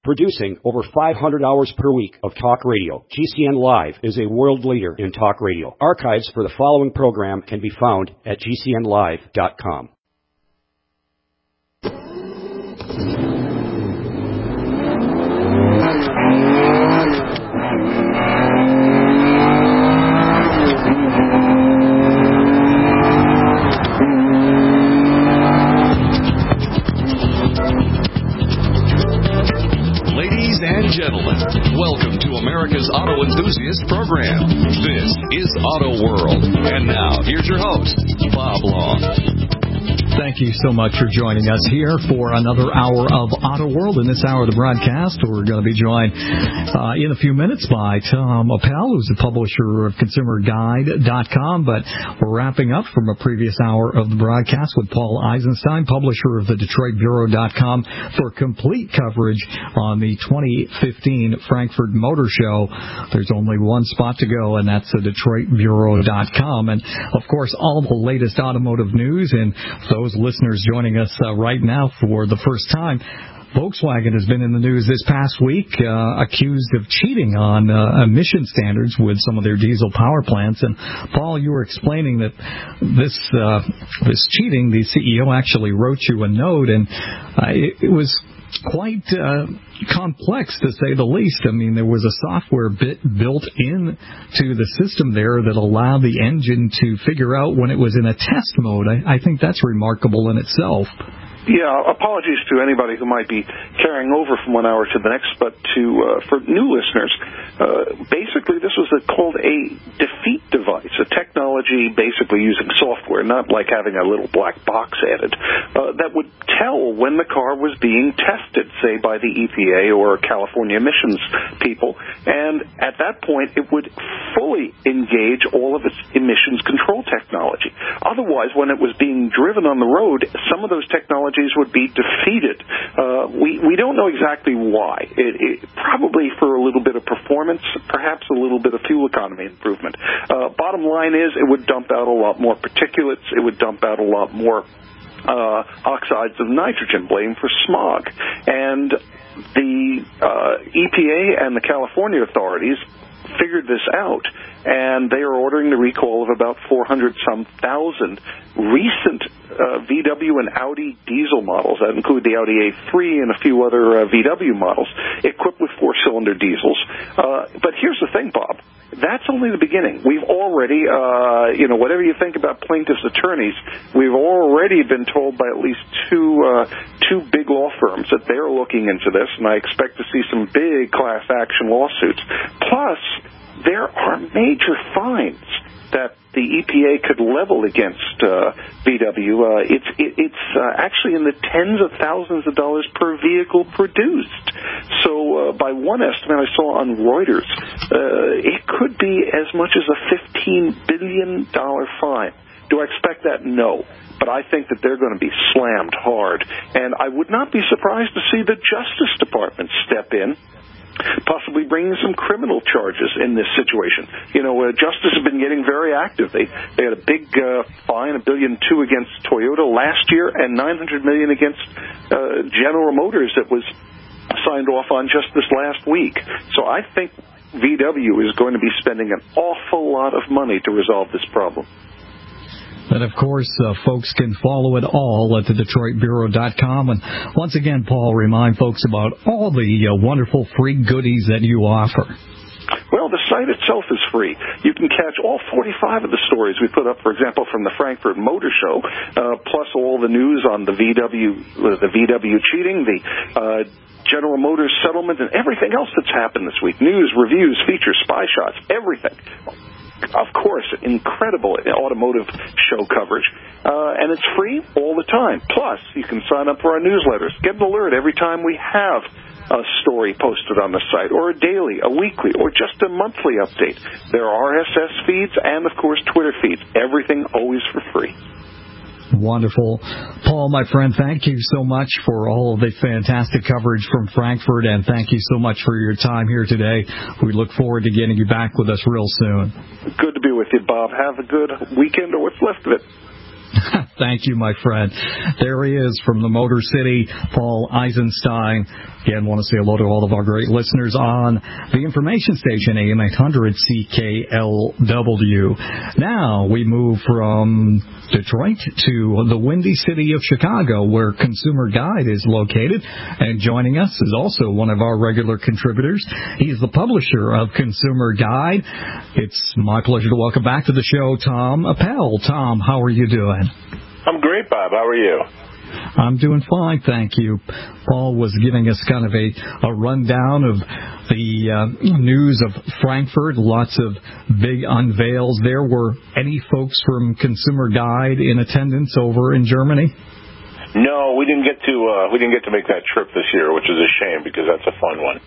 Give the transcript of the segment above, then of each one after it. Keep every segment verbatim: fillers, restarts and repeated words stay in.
Producing over five hundred hours per week of talk radio, G C N Live is a world leader in talk radio. Archives for the following program can be found at G C N live dot com. Gentlemen, welcome to America's Auto Enthusiast Program. This is Auto World. And now, here's your host, Bob Long. Thank you so much for joining us here for another hour of Auto World. In this hour of the broadcast, we're going to be joined uh, in a few minutes by Tom Appel, who's the publisher of Consumer Guide dot com. But we're wrapping up from a previous hour of the broadcast with Paul Eisenstein, publisher of the Detroit Bureau dot com, for complete coverage on the twenty fifteen Frankfurt Motor Show. There's only one spot to go, and that's the Detroit Bureau dot com. And, of course, all the latest automotive news. And those listeners joining us uh, right now for the first time, Volkswagen has been in the news this past week, uh, accused of cheating on uh, emission standards with some of their diesel power plants. And, Paul, you were explaining that this uh, this cheating, the C E O actually wrote you a note, and uh, it, it was quite uh, complex, to say the least. I mean, there was a software bit built into the system there that allowed the engine to figure out when it was in a test mode. I, I think that's remarkable in itself. Yeah, apologies to anybody who might be carrying over from one hour to the next, but to uh, for new listeners, uh, basically this was a, called a defeat device, a technology basically using software, not like having a little black box added, uh, that would tell when the car was being tested, say by the E P A or California emissions people, and at that point it would fully engage all of its emissions control technology. Otherwise, when it was being driven on the road, some of those technologies would be defeated. Uh, we, we don't know exactly why. It, it, probably for a little bit of performance, perhaps a little bit of fuel economy improvement. Uh, bottom line is it would dump out a lot more particulates. It would dump out a lot more uh, oxides of nitrogen, blame for smog. And the uh, E P A and the California authorities figured this out, and they are ordering the recall of about four hundred some thousand recent uh, V W and Audi diesel models. That include the Audi A three and a few other uh, V W models equipped with four-cylinder diesels. Uh, but here's the thing, Bob. That's only the beginning. We've already, uh, you know, whatever you think about plaintiffs' attorneys, we've already been told by at least two uh, two big law firms that they're looking into this, and I expect to see some big class action lawsuits. Plus, there are major fines that the E P A could level against uh, V W. Uh, it's it, it's uh, actually in the tens of thousands of dollars per vehicle produced. So uh, by one estimate I saw on Reuters, uh, it could be as much as a fifteen billion dollars fine. Do I expect that? No. But I think that they're going to be slammed hard. And I would not be surprised to see the Justice Department step in, possibly bringing some criminal charges in this situation. You know, uh, Justice has been getting very active. They they had a big uh, fine, a billion two against Toyota last year, and nine hundred million against uh, General Motors that was signed off on just this last week. So I think V W is going to be spending an awful lot of money to resolve this problem. And, of course, uh, folks can follow it all at the Detroit Bureau dot com. And once again, Paul, remind folks about all the uh, wonderful free goodies that you offer. Well, the site itself is free. You can catch all forty-five of the stories we put up, for example, from the Frankfurt Motor Show, uh, plus all the news on the V W, uh, the V W cheating, the uh, General Motors settlement, and everything else that's happened this week. News, reviews, features, spy shots, everything. Of course, incredible automotive show coverage. Uh, and it's free all the time. Plus, you can sign up for our newsletters. Get an alert every time we have a story posted on the site, or a daily, a weekly, or just a monthly update. There are R S S feeds and, of course, Twitter feeds. Everything always for free. Wonderful. Paul, my friend, thank you so much for all of the fantastic coverage from Frankfurt, and thank you so much for your time here today. We look forward to getting you back with us real soon. Good to be with you, Bob. Have a good weekend or what's left of it. Thank you, my friend. There he is from the Motor City, Paul Eisenstein. Again, want to say hello to all of our great listeners on the information station, A M eight hundred C K L W. Now we move from Detroit to the Windy City of Chicago, where Consumer Guide is located. And joining us is also one of our regular contributors. He's the publisher of Consumer Guide. It's my pleasure to welcome back to the show Tom Appel. Tom, how are you doing? I'm great, Bob. How are you? I'm doing fine, thank you. Paul was giving us kind of a, a rundown of the uh, news of Frankfurt, lots of big unveils there. Were any folks from Consumer Guide in attendance over in Germany? No, we didn't get to uh, we didn't get to make that trip this year, which is a shame because that's a fun one.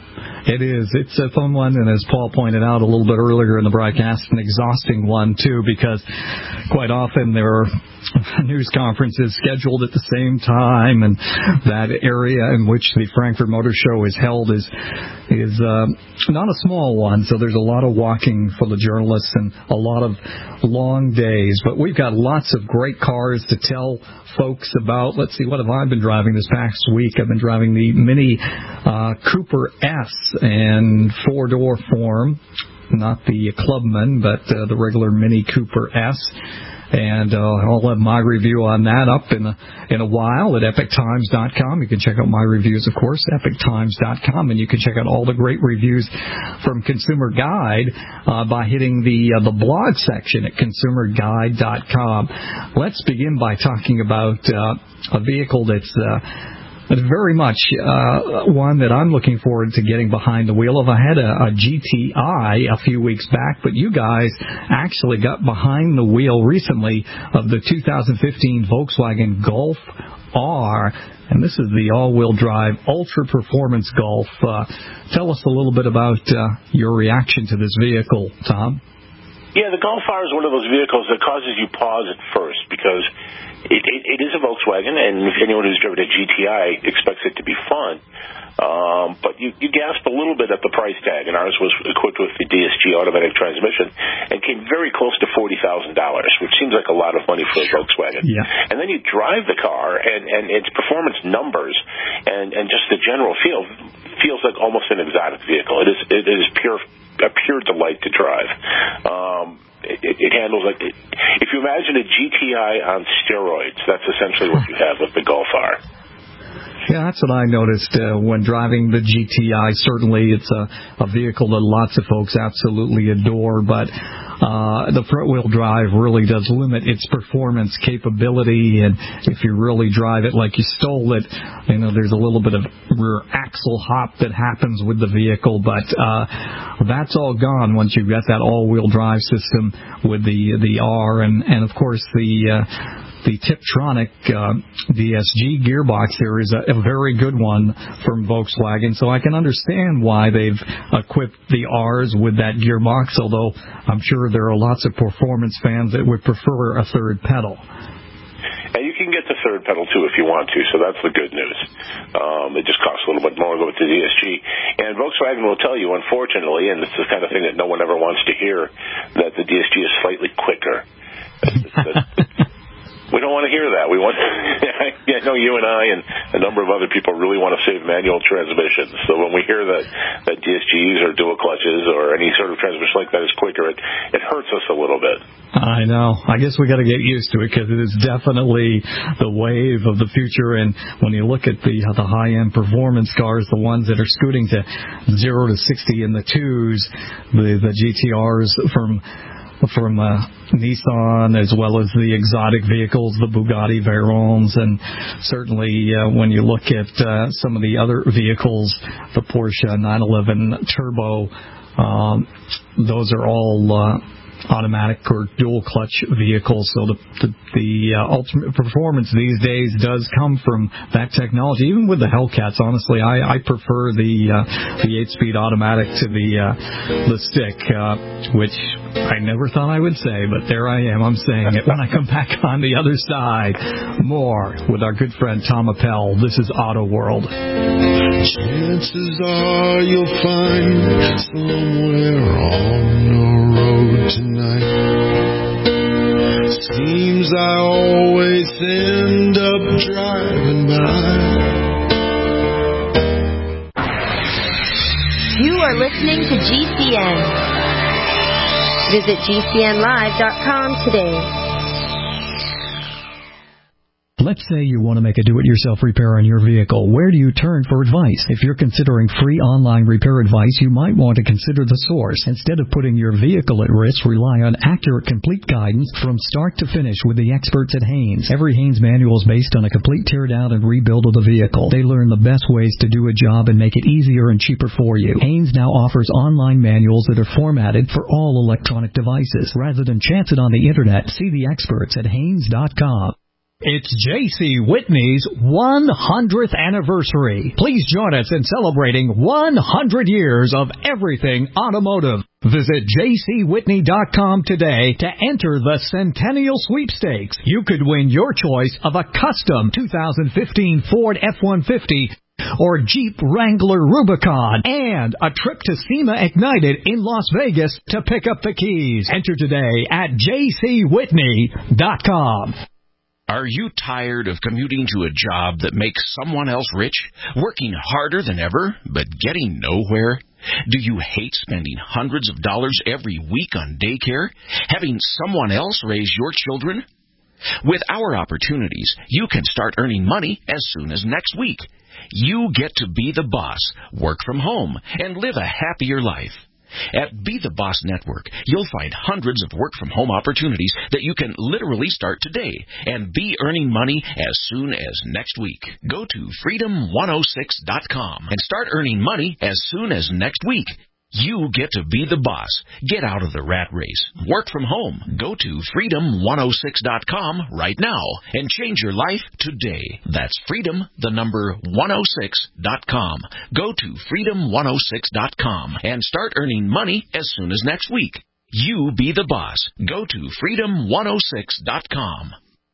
It is. It's a fun one, and as Paul pointed out a little bit earlier in the broadcast, an exhausting one, too, because quite often there are news conferences scheduled at the same time, and that area in which the Frankfurt Motor Show is held is is uh, not a small one, so there's a lot of walking for the journalists and a lot of long days. But we've got lots of great cars to tell folks about. Let's see, what have I been driving this past week? I've been driving the Mini uh, Cooper S in four-door form, not the Clubman, but uh, the regular Mini Cooper S. And uh, I'll have my review on that up in a, in a while at epic times dot com. You can check out my reviews, of course, epic times dot com, and you can check out all the great reviews from Consumer Guide uh, by hitting the uh, the blog section at consumer guide dot com. Let's begin by talking about uh, a vehicle that's uh, It's very much uh, one that I'm looking forward to getting behind the wheel of. I had a, a G T I a few weeks back, but you guys actually got behind the wheel recently of the two thousand fifteen Volkswagen Golf R, and this is the all-wheel drive Ultra Performance Golf. Uh, tell us a little bit about uh, your reaction to this vehicle, Tom. Yeah, the Golf R is one of those vehicles that causes you pause at first because It, it, it is a Volkswagen, and if anyone who's driven a G T I expects it to be fun. Um, but you, you gasp a little bit at the price tag, and ours was equipped with the D S G automatic transmission and came very close to forty thousand dollars, which seems like a lot of money for a Volkswagen. Yeah. And then you drive the car, and, and its performance numbers and, and just the general feel feels like almost an exotic vehicle. It is it is pure a pure delight to drive. Um, It, it, it handles like it, if you imagine a G T I on steroids, that's essentially what you have with the Golf R. Yeah, that's what I noticed uh, when driving the G T I. Certainly, it's a, a vehicle that lots of folks absolutely adore, but uh, the front-wheel drive really does limit its performance capability, and if you really drive it like you stole it, you know, there's a little bit of rear axle hop that happens with the vehicle, but uh, that's all gone once you've got that all-wheel drive system with the the R, and, and of course, the... Uh, The Tiptronic uh, D S G gearbox here is a, a very good one from Volkswagen, so I can understand why they've equipped the R's with that gearbox, although I'm sure there are lots of performance fans that would prefer a third pedal. And you can get the third pedal, too, if you want to, so that's the good news. Um, it just costs a little bit more to go with the D S G. And Volkswagen will tell you, unfortunately, and it's the kind of thing that no one ever wants to hear, that the D S G is slightly quicker. That's, that's, We don't want to hear that. We want. I know you and I and a number of other people really want to save manual transmissions. So when we hear that, that D S Gs or dual clutches or any sort of transmission like that is quicker, it, it hurts us a little bit. I know. I guess we got to get used to it because it is definitely the wave of the future. And when you look at the the high-end performance cars, the ones that are scooting to zero to sixty in the twos, the the G T Rs from. from uh, Nissan, as well as the exotic vehicles, the Bugatti Veyrons, and certainly uh, when you look at uh, some of the other vehicles, the Porsche nine eleven Turbo, um, those are all uh, automatic or dual clutch vehicles, so the the, the uh, ultimate performance these days does come from that technology. Even with the Hellcats, honestly, I, I prefer the uh, the eight-speed automatic to the uh, the stick, uh, which I never thought I would say, but there I am. I'm saying it when I come back on the other side. More with our good friend Tom Appel. This is Auto World. Chances are you'll find somewhere on the road tonight Seems I always end up driving by. You are listening to G C N. Visit G C N live dot com today. Let's say you want to make a do-it-yourself repair on your vehicle. Where do you turn for advice? If you're considering free online repair advice, you might want to consider the source. Instead of putting your vehicle at risk, rely on accurate, complete guidance from start to finish with the experts at Haynes. Every Haynes manual is based on a complete tear-down and rebuild of the vehicle. They learn the best ways to do a job and make it easier and cheaper for you. Haynes now offers online manuals that are formatted for all electronic devices. Rather than chance it on the Internet, see the experts at Haynes dot com. It's J C. Whitney's one hundredth anniversary. Please join us in celebrating one hundred years of everything automotive. Visit J C Whitney dot com today to enter the Centennial Sweepstakes. You could win your choice of a custom two thousand fifteen Ford F one fifty or Jeep Wrangler Rubicon and a trip to SEMA Ignited in Las Vegas to pick up the keys. Enter today at J C Whitney dot com. Are you tired of commuting to a job that makes someone else rich, working harder than ever, but getting nowhere? Do you hate spending hundreds of dollars every week on daycare, having someone else raise your children? With our opportunities, you can start earning money as soon as next week. You get to be the boss, work from home, and live a happier life. At Be the Boss Network, you'll find hundreds of work-from-home opportunities that you can literally start today and be earning money as soon as next week. Go to freedom one oh six dot com and start earning money as soon as next week. You get to be the boss. Get out of the rat race. Work from home. Go to freedom one oh six dot com right now and change your life today. That's freedom, the number one oh six dot com. Go to freedom one oh six dot com and start earning money as soon as next week. You be the boss. Go to freedom one oh six dot com.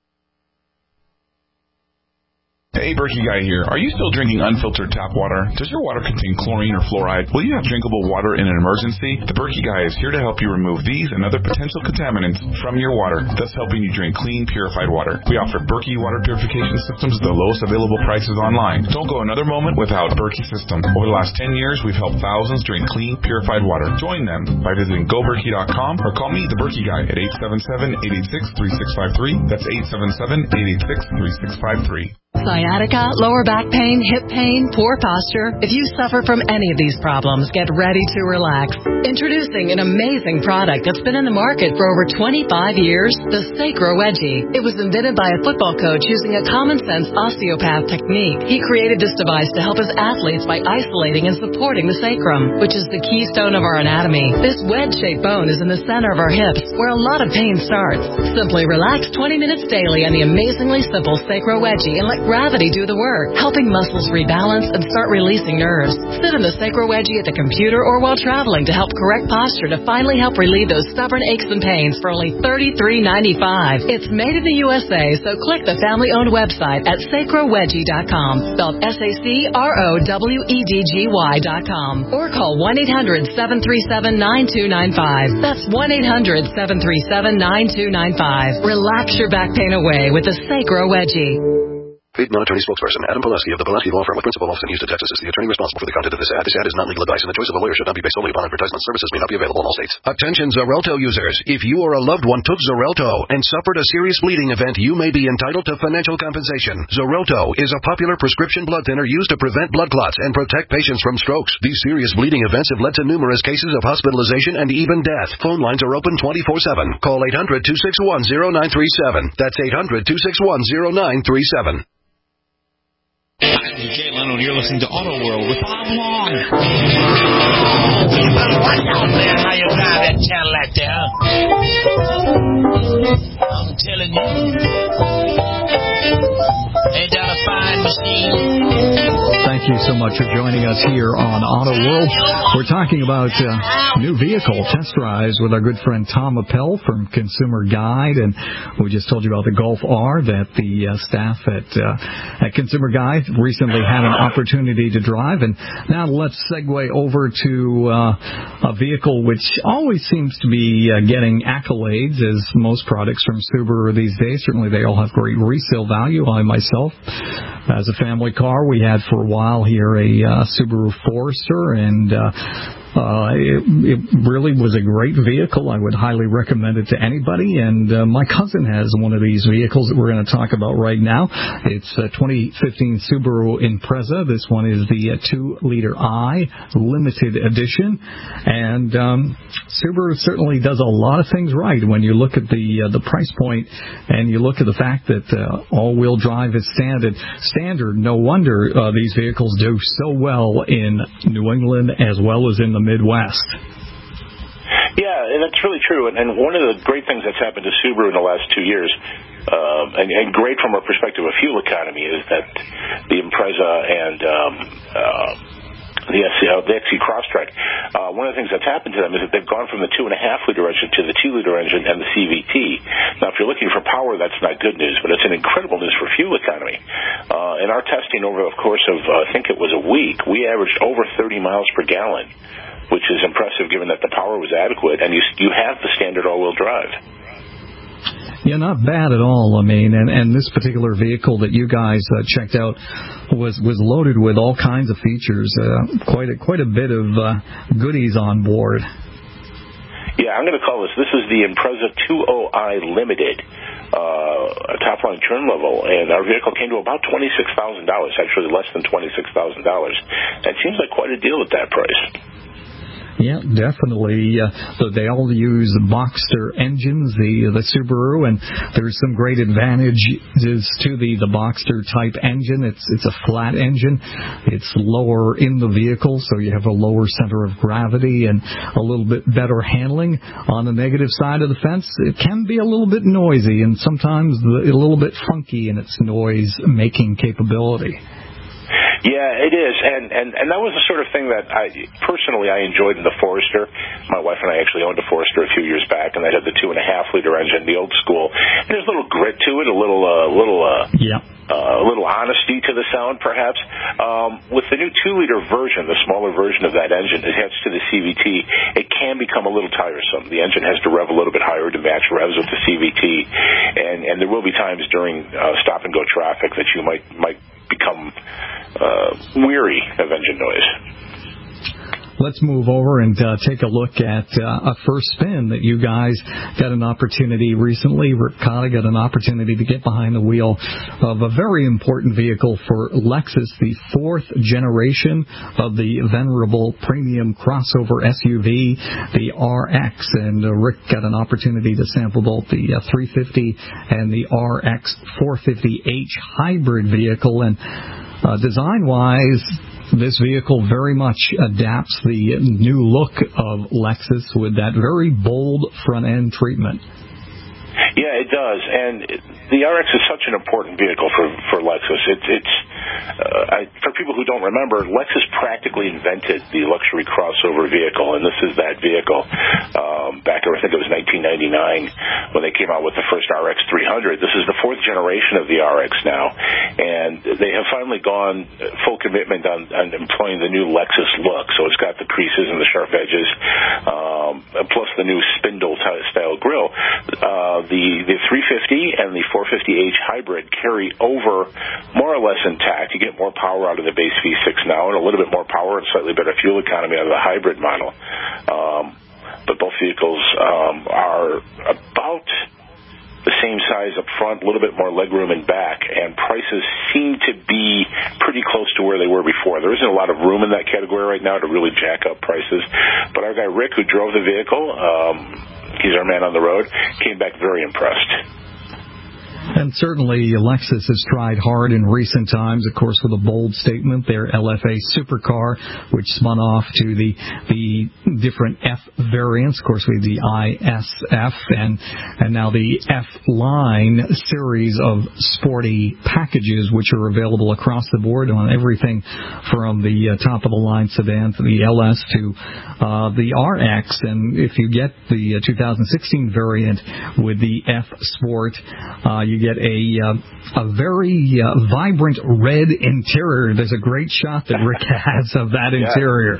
Hey, Berkey Guy here. Are you still drinking unfiltered tap water? Does your water contain chlorine or fluoride? Will you have drinkable water in an emergency? The Berkey Guy is here to help you remove these and other potential contaminants from your water, thus helping you drink clean, purified water. We offer Berkey water purification systems at the lowest available prices online. Don't go another moment without Berkey system. Over the last ten years, we've helped thousands drink clean, purified water. Join them by visiting go berkey dot com or call me, the Berkey Guy, at eight seven seven, eight eight six, three six five three. That's eight seven seven, eight eight six, three six five three. Sciatica, lower back pain, hip pain, poor posture. If you suffer from any of these problems, get ready to relax. Introducing an amazing product that's been in the market for over twenty-five years, the Sacro Wedgie. It was invented by a football coach using a common-sense osteopath technique. He created this device to help his athletes by isolating and supporting the sacrum, which is the keystone of our anatomy. This wedge-shaped bone is in the center of our hips, where a lot of pain starts. Simply relax twenty minutes daily on the amazingly simple Sacro Wedgie and let gravity do the work, helping muscles rebalance and start releasing nerves. Sit in the Sacro Wedgie at the computer or while traveling to help correct posture to finally help relieve those stubborn aches and pains for only thirty-three ninety-five. It's made in the U S A, so click the family-owned website at sacro wedgie dot com, spelled S A C R O W E D G Y dot com, or call one eight hundred, seven three seven, nine two nine five. That's one eight hundred, seven three seven, nine two nine five. Relax your back pain away with the Sacro Wedgie. Paid non-attorney spokesperson Adam Pulaski of the Pulaski Law Firm with principal office in Houston, Texas is the attorney responsible for the content of this ad. This ad is not legal advice, and the choice of a lawyer should not be based solely upon advertisement. Services may not be available in all states. Attention Xarelto users. If you or a loved one took Xarelto and suffered a serious bleeding event, you may be entitled to financial compensation. Xarelto is a popular prescription blood thinner used to prevent blood clots and protect patients from strokes. These serious bleeding events have led to numerous cases of hospitalization and even death. Phone lines are open twenty-four seven. Call eight hundred, two six one, zero nine three seven. That's eight hundred, two six one, zero nine three seven. Hi, this is Jay Leno, and you're listening to Auto World with Bob Long. What's up, man? How you drive that Cadillac there? I'm telling you. Ain't that a fine machine? Thank you so much for joining us here on Auto World. We're talking about uh, new vehicle test drives with our good friend Tom Appel from Consumer Guide, and we just told you about the Golf R that the uh, staff at, uh, at Consumer Guide recently had an opportunity to drive. And now let's segue over to uh, a vehicle which always seems to be uh, getting accolades, as most products from Subaru these days. Certainly they all have great resale value. I myself, as a family car, we had for a while here a uh, Subaru Forester, and uh, Uh, it, it really was a great vehicle. I would highly recommend it to anybody. And uh, my cousin has one of these vehicles that we're going to talk about right now. It's a twenty fifteen Subaru Impreza. This one is the uh, two liter I limited edition. And um, Subaru certainly does a lot of things right when you look at the uh, the price point and you look at the fact that uh, all-wheel drive is standard. Standard. No wonder uh, these vehicles do so well in New England as well as in the Midwest. Yeah, and that's really true. And, and one of the great things that's happened to Subaru in the last two years, um, and, and great from a perspective of fuel economy, is that the Impreza and um, uh, the, S C, uh, the X C Crosstrek, uh, one of the things that's happened to them is that they've gone from the two and a half liter engine to the two liter engine and the C V T. Now, if you're looking for power, that's not good news, but it's an incredible news for fuel economy. Uh, in our testing over the course of, uh, I think it was a week, we averaged over thirty miles per gallon, which is impressive given that the power was adequate, and you you have the standard all-wheel drive. Yeah, not bad at all. I mean, and, and this particular vehicle that you guys uh, checked out was was loaded with all kinds of features, uh, quite a, quite a bit of uh, goodies on board. Yeah, I'm going to call this, this is the Impreza two point oh i Limited, uh, top-line trim level, and our vehicle came to about twenty-six thousand dollars, actually less than twenty-six thousand dollars. It seems like quite a deal at that price. Yeah, definitely. Uh, so they all use Boxster engines, the the Subaru, and there's some great advantages to the, the Boxster type engine. It's it's a flat engine. It's lower in the vehicle, so you have a lower center of gravity and a little bit better handling. On the negative side of the fence, it can be a little bit noisy and sometimes a little bit funky in its noise-making capability. Yeah, it is, and, and, and that was the sort of thing that I personally I enjoyed in the Forester. My wife and I actually owned a Forester a few years back, and that had the two and a half liter engine, the old school. And there's a little grit to it, a little, uh, little, uh, yeah, uh, a little honesty to the sound, perhaps. Um, with the new two liter version, the smaller version of that engine attached to the C V T, it can become a little tiresome. The engine has to rev a little bit higher to match revs with the C V T, and and there will be times during uh, stop and go traffic that you might might become uh, weary of engine noise. Let's move over and uh, take a look at uh, a first spin that you guys got an opportunity recently. Ricotta got an opportunity to get behind the wheel of a very important vehicle for Lexus, the fourth generation of the venerable premium crossover S U V, the R X. And uh, Rick got an opportunity to sample both the uh, three fifty and the R X four fifty H hybrid vehicle. And uh, design-wise, this vehicle very much adapts the new look of Lexus with that very bold front-end treatment. Yeah, it does, and the R X is such an important vehicle for for Lexus. It's it's uh, I, for people who don't remember, Lexus practically invented the luxury crossover vehicle, and this is that vehicle. Um, back in, I think it was nineteen ninety-nine when they came out with the first R X three hundred. This is the fourth generation of the R X now, and they have finally gone full commitment on, on employing the new Lexus look. So it's got the creases and the sharp edges, um, plus the new spindle style grille. Uh, The, the three fifty and the four fifty H hybrid carry over more or less intact. You get more power out of the base V six now and a little bit more power and slightly better fuel economy out of the hybrid model. Um, but both vehicles um, are about the same size up front, a little bit more legroom in back, and prices seem to be pretty close to where they were before. There isn't a lot of room in that category right now to really jack up prices. But our guy Rick, who drove the vehicle, um, he's our man on the road, came back very impressed. And certainly Lexus has tried hard in recent times, of course, with a bold statement, their L F A supercar, which spun off to the the different F variants, of course, with the I S F and and now the F-Line series of sporty packages, which are available across the board on everything from the uh, top-of-the-line sedan to the L S to uh, the R X. And if you get the uh, two thousand sixteen variant with the F Sport, uh, you get a uh, a very uh, vibrant red interior. There's a great shot that Rick has of that yeah. interior.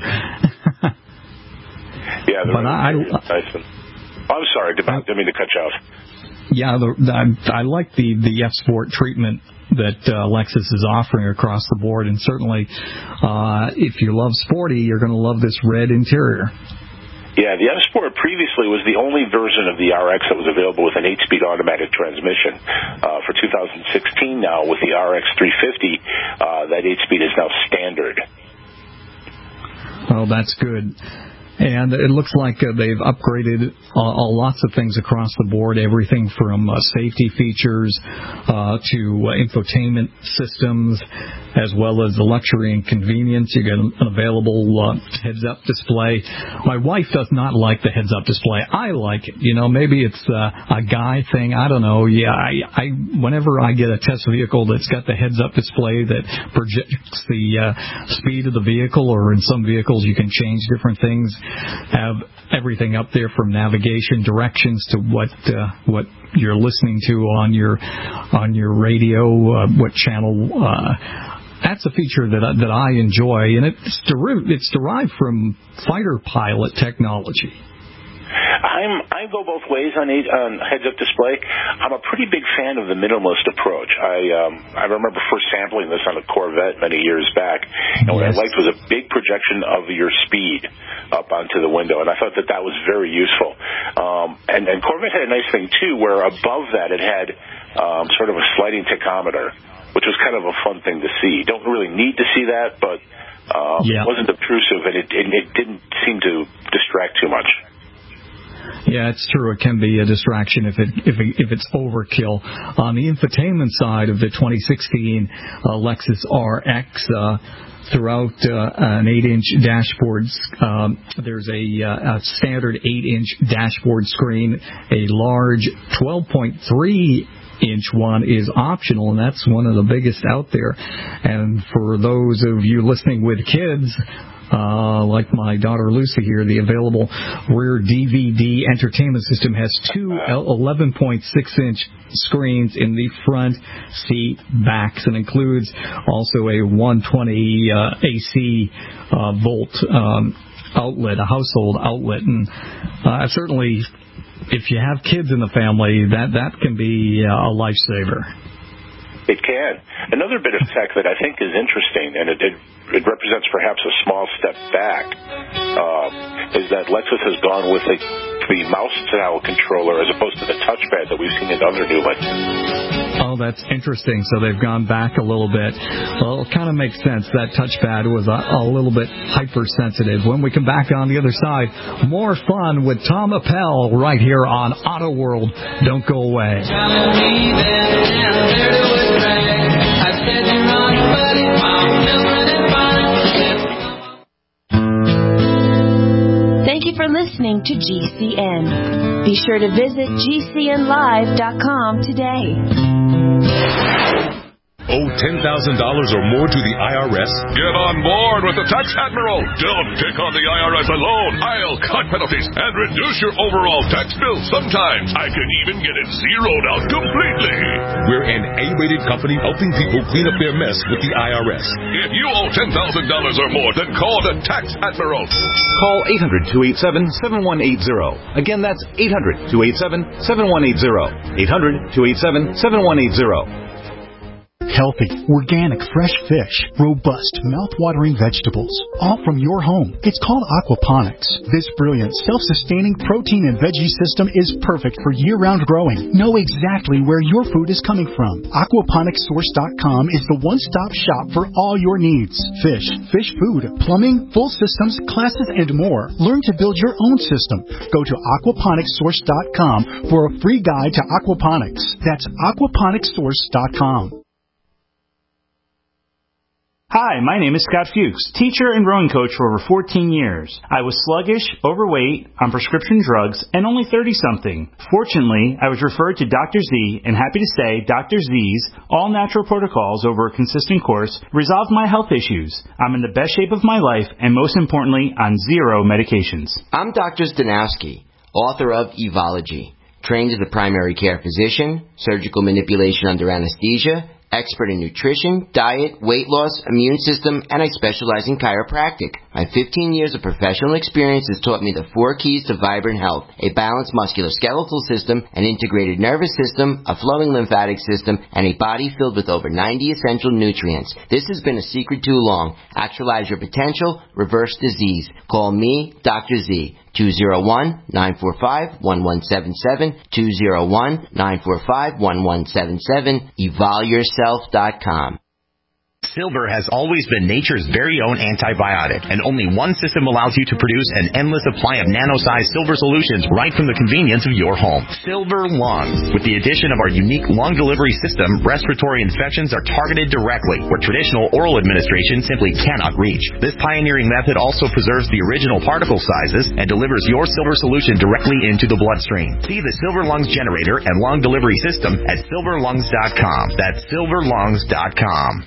yeah, the but I, nice one. I'm sorry, didn't mean to cut you off. Yeah, the, the, I like the, the F Sport treatment that uh, Lexus is offering across the board, and certainly uh, if you love sporty, you're going to love this red interior. Yeah, the F Sport previously was the only version of the R X that was available with an eight-speed automatic transmission. Uh, for two thousand sixteen now, with the R X three fifty, uh, that eight-speed is now standard. Oh, that's good. And it looks like uh, they've upgraded uh, uh, lots of things across the board, everything from uh, safety features uh, to uh, infotainment systems, as well as the luxury and convenience. You get an available uh, heads-up display. My wife does not like the heads-up display. I like it. You know, maybe it's uh, a guy thing. I don't know. Yeah, I, I whenever I get a test vehicle that's got the heads-up display that projects the uh, speed of the vehicle, or in some vehicles you can change different things, have everything up there from navigation, directions to what uh, what you're listening to on your on your radio, uh, what channel. Uh, that's a feature that I, that I enjoy, and it's derived it's derived from fighter pilot technology. I'm I go both ways on, on heads-up display. I'm a pretty big fan of the minimalist approach. I um, I remember first sampling this on a Corvette many years back, and what yes. I liked was a big projection of your speed up onto the window, and I thought that that was very useful. Um, and, and Corvette had a nice thing, too, where above that it had um, sort of a sliding tachometer, which was kind of a fun thing to see. You don't really need to see that, but um, yeah. it wasn't obtrusive, and it, it, it didn't seem to distract too much. Yeah, it's true. It can be a distraction if it if it, if it's overkill. On the infotainment side of the twenty sixteen uh, Lexus R X, uh, throughout uh, an eight-inch dashboard, um, there's a, uh, a standard eight-inch dashboard screen. A large twelve point three inch one is optional, and that's one of the biggest out there. And for those of you listening with kids, Uh, like my daughter Lucy here, the available rear D V D entertainment system has two eleven point six inch screens in the front seat backs, and includes also a one twenty uh, A C uh, volt um, outlet, a household outlet. And uh, certainly, if you have kids in the family, that, that can be a lifesaver. It can. Another bit of tech that I think is interesting, and it, it, it represents perhaps a small step back, um, is that Lexus has gone with a, the mouse-style controller as opposed to the touchpad that we've seen in other new Lexus. Oh, that's interesting. So they've gone back a little bit. Well, it kind of makes sense. That touchpad was a, a little bit hypersensitive. When we come back on the other side, more fun with Tom Appel right here on Auto World. Don't go away. Thank you for listening to G C N. Be sure to visit G C N live dot com today. Owe ten thousand dollars or more to the I R S? Get on board with the Tax Admiral. Don't take on the I R S alone. I'll cut penalties and reduce your overall tax bill. Sometimes I can even get it zeroed out completely. We're an A-rated company helping people clean up their mess with the I R S. If you owe ten thousand dollars or more, then call the Tax Admiral. Call eight hundred, two eight seven, seven one eight zero. Again, that's eight hundred, two eight seven, seven one eight zero. eight hundred, two eight seven, seven one eight zero. Healthy, organic, fresh fish, robust, mouth-watering vegetables, all from your home. It's called aquaponics. This brilliant, self-sustaining protein and veggie system is perfect for year-round growing. Know exactly where your food is coming from. aquaponics source dot com is the one-stop shop for all your needs. Fish, fish food, plumbing, full systems, classes, and more. Learn to build your own system. Go to aquaponics source dot com for a free guide to aquaponics. That's aquaponics source dot com. Hi, my name is Scott Fuchs, teacher and rowing coach for over fourteen years. I was sluggish, overweight, on prescription drugs, and only thirty-something. Fortunately, I was referred to Doctor Z, and happy to say Doctor Z's all-natural protocols over a consistent course resolved my health issues. I'm in the best shape of my life, and most importantly, on zero medications. I'm Doctor Zdanowski, author of Evology, trained as a primary care physician, surgical manipulation under anesthesia, expert in nutrition, diet, weight loss, immune system, and I specialize in chiropractic. My fifteen years of professional experience has taught me the four keys to vibrant health: a balanced musculoskeletal system, an integrated nervous system, a flowing lymphatic system, and a body filled with over ninety essential nutrients. This has been a secret too long. Actualize your potential, reverse disease. Call me, Doctor Z, two oh one, nine four five, one one seven seven, two oh one, nine four five, one one seven seven, evol yourself dot com. Silver has always been nature's very own antibiotic, and only one system allows you to produce an endless supply of nano-sized silver solutions right from the convenience of your home. Silver Lungs. With the addition of our unique lung delivery system, respiratory infections are targeted directly, where traditional oral administration simply cannot reach. This pioneering method also preserves the original particle sizes and delivers your silver solution directly into the bloodstream. See the Silver Lungs generator and lung delivery system at silver lungs dot com. That's silver lungs dot com.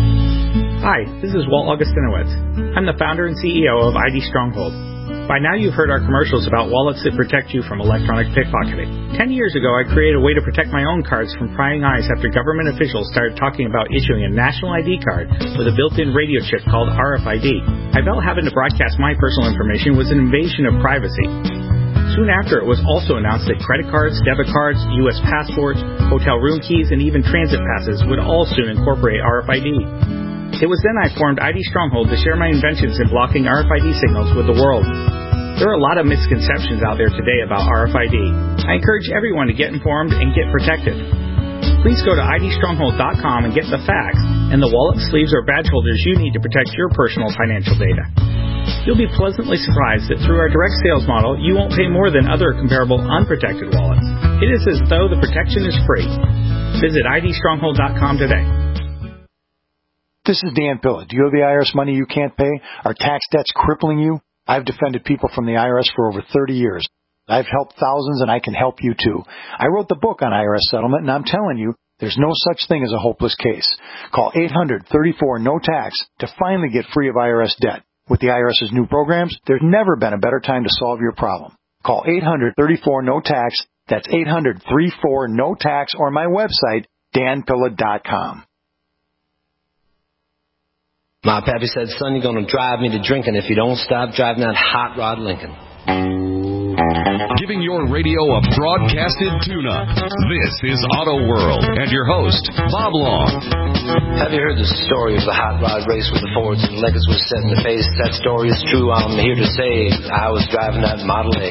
Hi, this is Walt Augustinowitz. I'm the founder and C E O of I D Stronghold. By now you've heard our commercials about wallets that protect you from electronic pickpocketing. Ten years ago, I created a way to protect my own cards from prying eyes after government officials started talking about issuing a national I D card with a built-in radio chip called R F I D. I felt having to broadcast my personal information was an invasion of privacy. Soon after, it was also announced that credit cards, debit cards, U S passports, hotel room keys, and even transit passes would all soon incorporate R F I D. It was then I formed I D Stronghold to share my inventions in blocking R F I D signals with the world. There are a lot of misconceptions out there today about R F I D. I encourage everyone to get informed and get protected. Please go to I D stronghold dot com and get the facts and the wallet, sleeves, or badge holders you need to protect your personal financial data. You'll be pleasantly surprised that through our direct sales model, you won't pay more than other comparable unprotected wallets. It is as though the protection is free. Visit I D stronghold dot com today. This is Dan Pilla. Do you owe the I R S money you can't pay? Are tax debts crippling you? I've defended people from the I R S for over thirty years. I've helped thousands, and I can help you too. I wrote the book on I R S settlement, and I'm telling you, there's no such thing as a hopeless case. Call eight hundred, thirty-four, no tax to finally get free of I R S debt. With the IRS's new programs, there's never been a better time to solve your problem. Call eight hundred, thirty-four, no tax. That's eight hundred, thirty-four, no tax, or my website, dan pilla dot com. My pappy said, son, you're going to drive me to drinking if you don't stop driving that hot rod Lincoln. Giving your radio a broadcasted tune-up. This is Auto World and your host, Bob Long. Have you heard the story of the hot rod race with the Fords and Lincolns was set in the face? That story is true, I'm here to say. I was driving that Model A.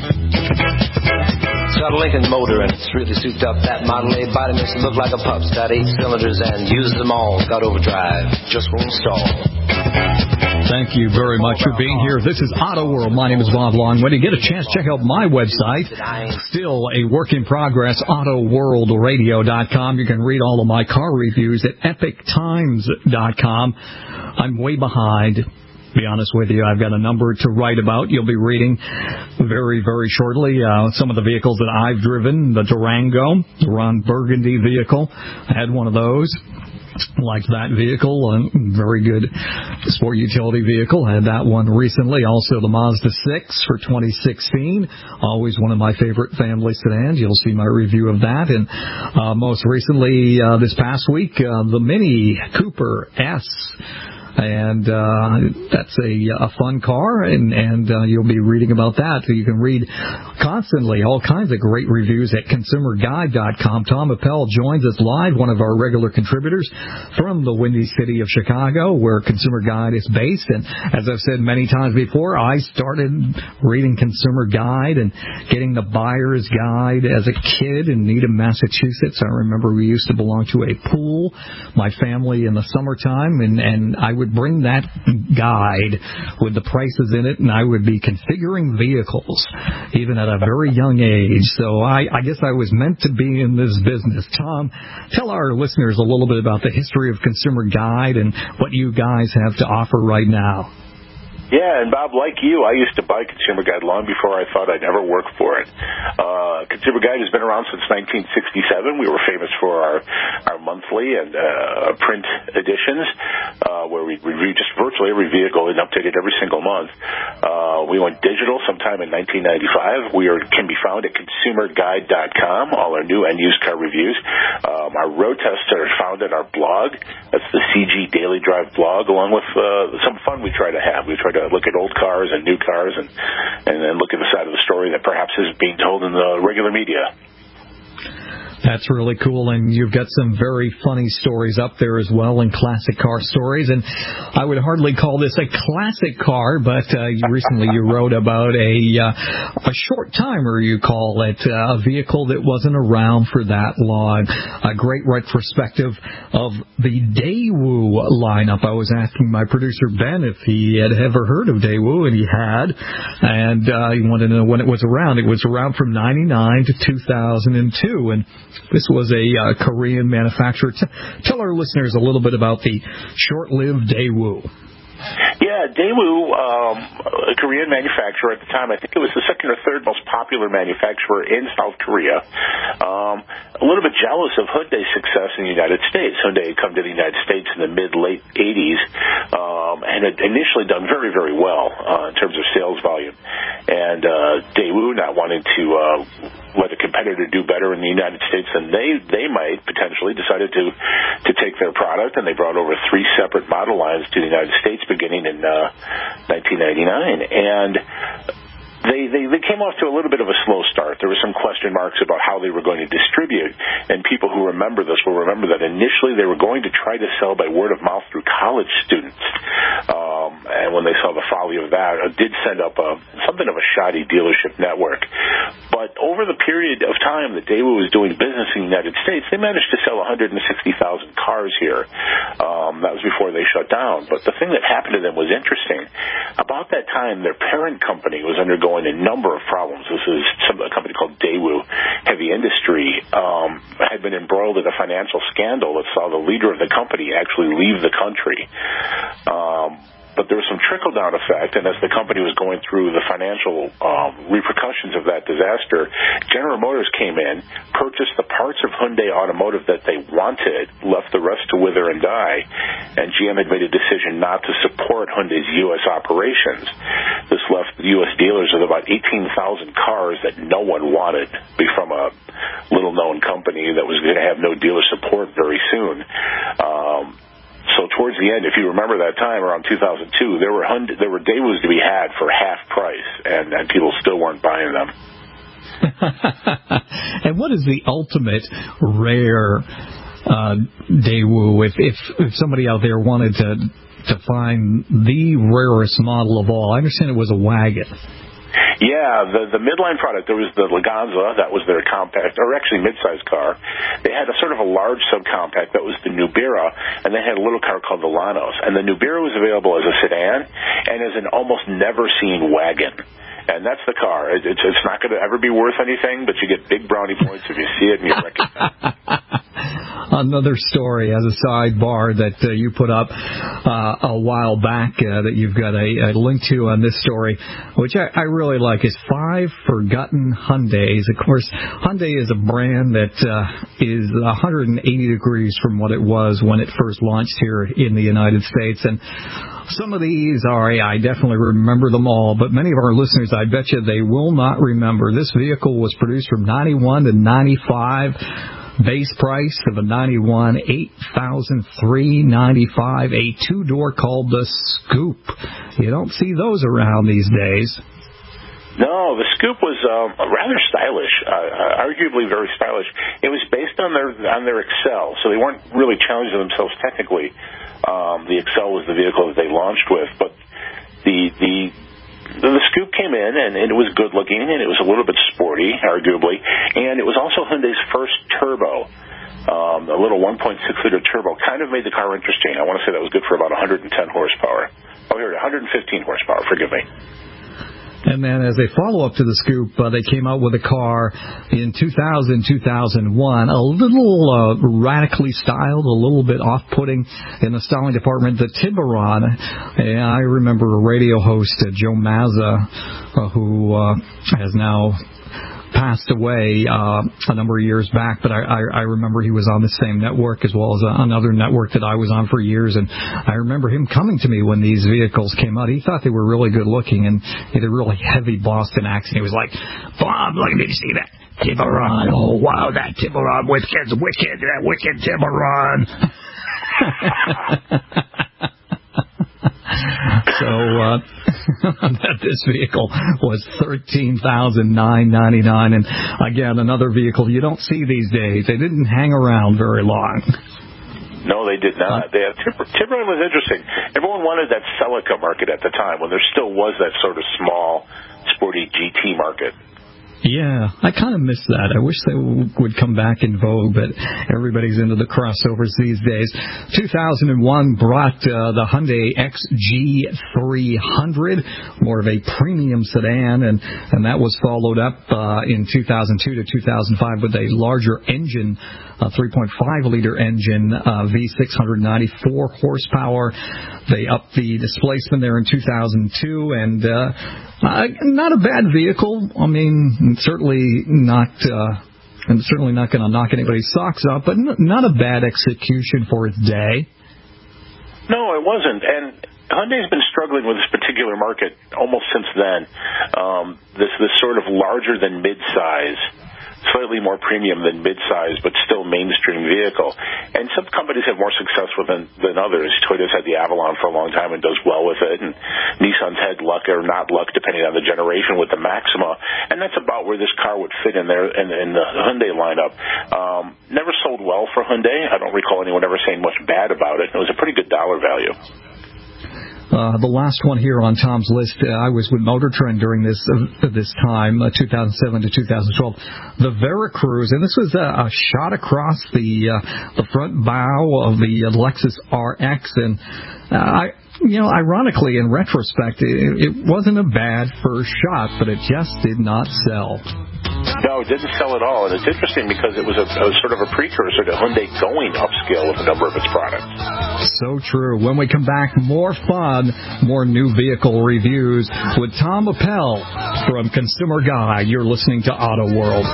It's got a Lincoln motor and it's really souped up. That Model A body makes it look like a pup's. Got eight cylinders and uses them all. Got overdrive, just won't stall. Thank you very much for being here. This is Auto World. My name is Bob Long. When you get a chance, check out my website. Still a work in progress, auto world radio dot com. You can read all of my car reviews at epic times dot com. I'm way behind. To be honest with you, I've got a number to write about. You'll be reading very, very shortly uh, some of the vehicles that I've driven. The Durango, the Ron Burgundy vehicle. I had one of those. Like that vehicle, a very good sport utility vehicle. I had that one recently. Also the Mazda six for twenty sixteen. Always one of my favorite family sedans. You'll see my review of that. And uh, most recently, uh, this past week, uh, the Mini Cooper S. And uh, that's a, a fun car, and, and uh, you'll be reading about that. So you can read constantly all kinds of great reviews at consumer guide dot com. Tom Appel joins us live, one of our regular contributors from the Windy City of Chicago, where Consumer Guide is based. And as I've said many times before, I started reading Consumer Guide and getting the Buyer's Guide as a kid in Needham, Massachusetts. I remember we used to belong to a pool, my family, in the summertime, and, and I would bring that guide with the prices in it, and I would be configuring vehicles, even at a very young age. So I, I guess I was meant to be in this business. Tom, tell our listeners a little bit about the history of Consumer Guide and what you guys have to offer right now. Yeah, and Bob, like you, I used to buy Consumer Guide long before I thought I'd ever work for it. Uh, Consumer Guide has been around since nineteen sixty-seven. We were famous for our, our monthly and uh, print editions, uh, where we review just virtually every vehicle and update it every single month. Uh, we went digital sometime in nineteen ninety-five. We are, can be found at consumer guide dot com, all our new and used car reviews. Um, our road tests are found at our blog. That's the C G Daily Drive blog, along with uh, some fun we try to have. We try to look at old cars and new cars and, and then look at the side of the story that perhaps is being told in the regular media. That's really cool, and you've got some very funny stories up there as well, and classic car stories. And I would hardly call this a classic car, but uh, you recently you wrote about a uh, a short timer, you call it, uh, a vehicle that wasn't around for that long. A great retrospective of the Daewoo lineup. I was asking my producer Ben if he had ever heard of Daewoo, and he had, and uh, he wanted to know when it was around. It was around from ninety-nine to two thousand two, and this was a uh, Korean manufacturer. T- tell our listeners a little bit about the short-lived Daewoo. Yeah, Daewoo, um, a Korean manufacturer at the time. I think it was the second or third most popular manufacturer in South Korea. Um, a little bit jealous of Hyundai's success in the United States. Hyundai had come to the United States in the mid-late eighties um, and had initially done very, very well uh, in terms of sales volume. And uh, Daewoo, not wanting to uh, let a competitor do better in the United States than they, they might potentially, decided to, to take their product, and they brought over three separate model lines to the United States beginning in uh, nineteen ninety-nine. And They, they they came off to a little bit of a slow start. There were some question marks about how they were going to distribute, and people who remember this will remember that initially they were going to try to sell by word of mouth through college students. Um, and when they saw the folly of that, it did send up a, something of a shoddy dealership network. But over the period of time that Daewoo was doing business in the United States, they managed to sell one hundred sixty thousand cars here. Um, that was before they shut down. But the thing that happened to them was interesting. About that time, their parent company was undergoing a number of problems. This is some, a company called Daewoo Heavy Industry, um, had been embroiled in a financial scandal that saw the leader of the company actually leave the country. Um, But there was some trickle-down effect, and as the company was going through the financial um, repercussions of that disaster, General Motors came in, purchased the parts of Hyundai Automotive that they wanted, left the rest to wither and die, and G M had made a decision not to support Hyundai's U S operations. This left the U S dealers with about eighteen thousand cars that no one wanted, be from a little-known company that was going to have no dealer support very soon. Um, So towards the end, if you remember that time, around two thousand two, there were Hyundai, there were Daewoos to be had for half price, and, and people still weren't buying them. And what is the ultimate rare uh, Daewoo? If, if if somebody out there wanted to to find the rarest model of all, I understand it was a wagon. Yeah, the the midline product, there was the Laganza, that was their compact, or actually mid-sized car. They had a sort of a large subcompact, that was the Nubira, and they had a little car called the Lanos. And the Nubira was available as a sedan and as an almost never-seen wagon. And that's the car. It, it's, it's not going to ever be worth anything, but you get big brownie points if you see it and you recognize it. Another story as a sidebar that uh, you put up uh, a while back uh, that you've got a, a link to on this story, which I, I really like, is Five Forgotten Hyundais. Of course, Hyundai is a brand that uh, is one hundred eighty degrees from what it was when it first launched here in the United States. And some of these are, I definitely remember them all, but many of our listeners, I bet you they will not remember. This vehicle was produced from ninety-one to ninety-five. Base price of a ninety-one, eight thousand three hundred ninety-five dollars. A two-door called the Scoop. You don't see those around these days. No, the Scoop was um, rather stylish, uh, arguably very stylish. It was based on their on their Excel, so they weren't really challenging themselves technically. Um, the Excel was the vehicle that they launched with, but the the the Scoop came in and, and it was good looking and it was a little bit sporty, arguably, and it was also Hyundai's first turbo. Um, a little one point six liter turbo kind of made the car interesting. I want to say that was good for about one hundred ten horsepower. Oh, here, one hundred fifteen horsepower. Forgive me. And then as a follow-up to the Scoop, uh, they came out with a car in two thousand, two thousand one, a little uh, radically styled, a little bit off-putting in the styling department, the Tiburon. And I remember a radio host, uh, Joe Mazza, uh, who uh, has now passed away uh, a number of years back, but I, I, I remember he was on the same network as well as another network that I was on for years, and I remember him coming to me when these vehicles came out. He thought they were really good looking, and he had a really heavy Boston accent. He was like, Bob, look at me to see that Tiburon. Oh, wow, that Tiburon wicked's wicked, that wicked Tiburon. So uh, this vehicle was thirteen thousand nine hundred ninety-nine dollars, and again, another vehicle you don't see these days. They didn't hang around very long. No, they did not. They had, Tiburon was interesting. Everyone wanted that Celica market at the time when there still was that sort of small, sporty G T market. Yeah, I kind of miss that. I wish they would come back in vogue, but everybody's into the crossovers these days. two thousand one brought uh, the Hyundai X G three hundred, more of a premium sedan, and, and that was followed up uh, in two thousand two to two thousand five with a larger engine, a three point five liter engine, uh, V six, one hundred ninety-four horsepower. They upped the displacement there in two thousand two, and uh, uh, not a bad vehicle. I mean, certainly not, uh, and certainly not going to knock anybody's socks off, but n- not a bad execution for its day. No, it wasn't, and Hyundai's been struggling with this particular market almost since then. Um, this this sort of larger than mid-size, slightly more premium than mid-size, but still mainstream vehicle. And some companies have more success with than, than others. Toyota's had the Avalon for a long time and does well with it, and Nissan's had luck or not luck, depending on the generation, with the Maxima. And that's about where this car would fit in there in, in the Hyundai lineup. Um, never sold well for Hyundai. I don't recall anyone ever saying much bad about it. It was a pretty good dollar value. Uh, the last one here on Tom's list, uh, I was with Motor Trend during this uh, this time, uh, two thousand seven to two thousand twelve. The Veracruz, and this was a, a shot across the uh, the front bow of the uh, Lexus R X, and uh, I. You know, ironically, in retrospect, it, it wasn't a bad first shot, but it just did not sell. No, it didn't sell at all, and it's interesting because it was, a, it was sort of a precursor to Hyundai going upscale with a number of its products. So true. When we come back, more fun, more new vehicle reviews with Tom Appel from Consumer Guide. You're listening to Auto World.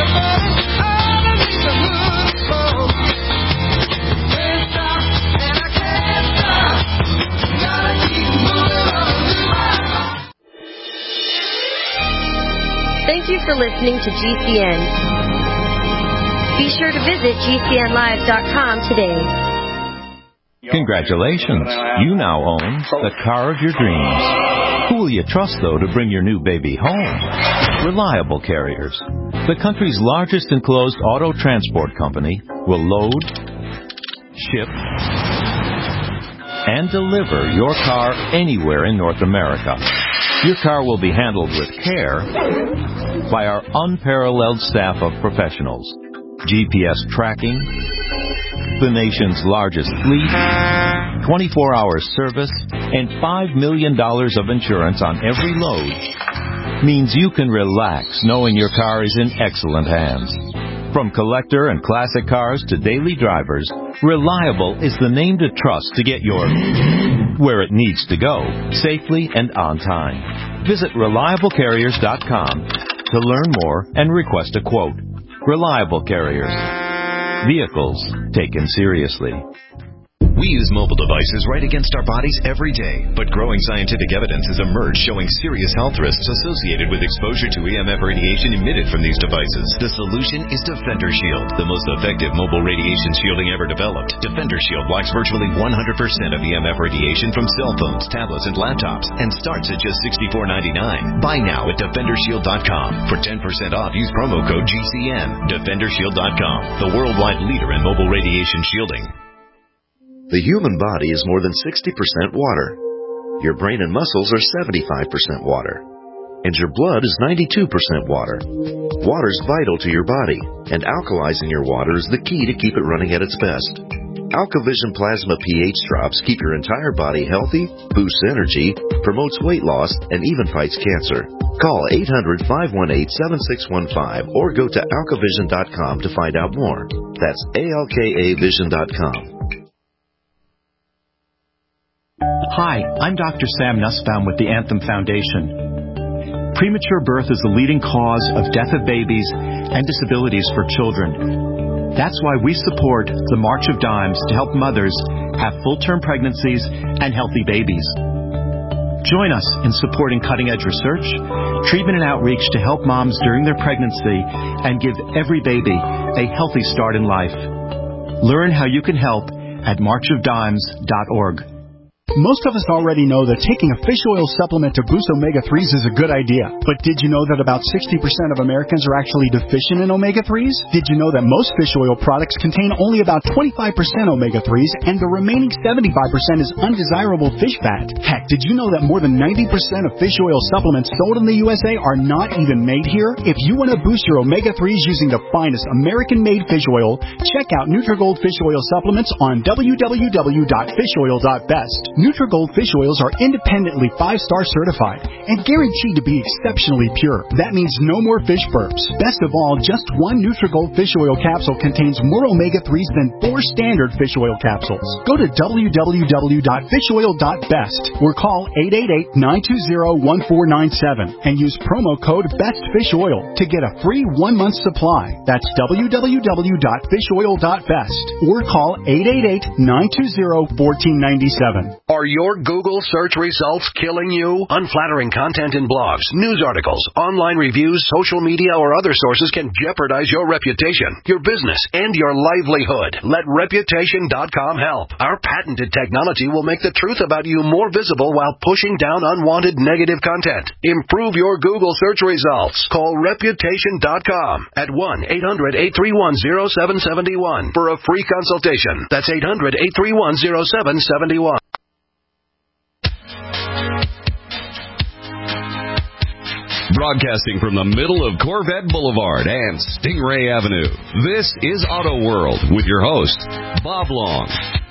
Thank you for listening to G C N. Be sure to visit G C N live dot com today. Congratulations. You now own the car of your dreams. Who will you trust, though, to bring your new baby home? Reliable Carriers, the country's largest enclosed auto transport company, will load, ship, and deliver your car anywhere in North America. Your car will be handled with care by our unparalleled staff of professionals. G P S tracking, the nation's largest fleet, twenty-four hour service, and five million dollars of insurance on every load means you can relax knowing your car is in excellent hands. From collector and classic cars to daily drivers, Reliable is the name to trust to get your where it needs to go, safely and on time. Visit reliable carriers dot com to learn more and request a quote. Reliable Carriers. Vehicles taken seriously. We use mobile devices right against our bodies every day, but growing scientific evidence has emerged showing serious health risks associated with exposure to E M F radiation emitted from these devices. The solution is Defender Shield, the most effective mobile radiation shielding ever developed. Defender Shield blocks virtually one hundred percent of E M F radiation from cell phones, tablets, and laptops, and starts at just sixty-four ninety-nine. Buy now at defender shield dot com. For ten percent off, use promo code G C N. defender shield dot com, the worldwide leader in mobile radiation shielding. The human body is more than sixty percent water. Your brain and muscles are seventy-five percent water. And your blood is ninety-two percent water. Water is vital to your body, and alkalizing your water is the key to keep it running at its best. AlkaVision Plasma pH drops keep your entire body healthy, boosts energy, promotes weight loss, and even fights cancer. Call eight hundred, five one eight, seven six one five or go to alka vision dot com to find out more. That's A L K A vision dot com. Hi, I'm Doctor Sam Nussbaum with the Anthem Foundation. Premature birth is the leading cause of death of babies and disabilities for children. That's why we support the March of Dimes to help mothers have full-term pregnancies and healthy babies. Join us in supporting cutting-edge research, treatment, and outreach to help moms during their pregnancy and give every baby a healthy start in life. Learn how you can help at march of dimes dot org. Most of us already know that taking a fish oil supplement to boost omega threes is a good idea. But did you know that about sixty percent of Americans are actually deficient in omega threes? Did you know that most fish oil products contain only about twenty-five percent omega threes and the remaining seventy-five percent is undesirable fish fat? Heck, did you know that more than ninety percent of fish oil supplements sold in the U S A are not even made here? If you want to boost your omega threes using the finest American-made fish oil, check out Nutrigold Fish Oil Supplements on w w w dot fish oil dot best. Nutrigold fish oils are independently five-star certified and guaranteed to be exceptionally pure. That means no more fish burps. Best of all, just one Nutrigold fish oil capsule contains more omega threes than four standard fish oil capsules. Go to w w w dot fish oil dot best or call eight eight eight, nine two zero, one four nine seven and use promo code BESTFISHOIL to get a free one-month supply. That's w w w dot fish oil dot best or call eight eight eight, nine two zero, one four nine seven. Are your Google search results killing you? Unflattering content in blogs, news articles, online reviews, social media, or other sources can jeopardize your reputation, your business, and your livelihood. Let reputation dot com help. Our patented technology will make the truth about you more visible while pushing down unwanted negative content. Improve your Google search results. Call reputation dot com at one eight hundred, eight three one, zero seven seven one for a free consultation. That's eight hundred, eight three one, zero seven seven one. Broadcasting from the middle of Corvette Boulevard and Stingray Avenue, this is Auto World with your host, Bob Long.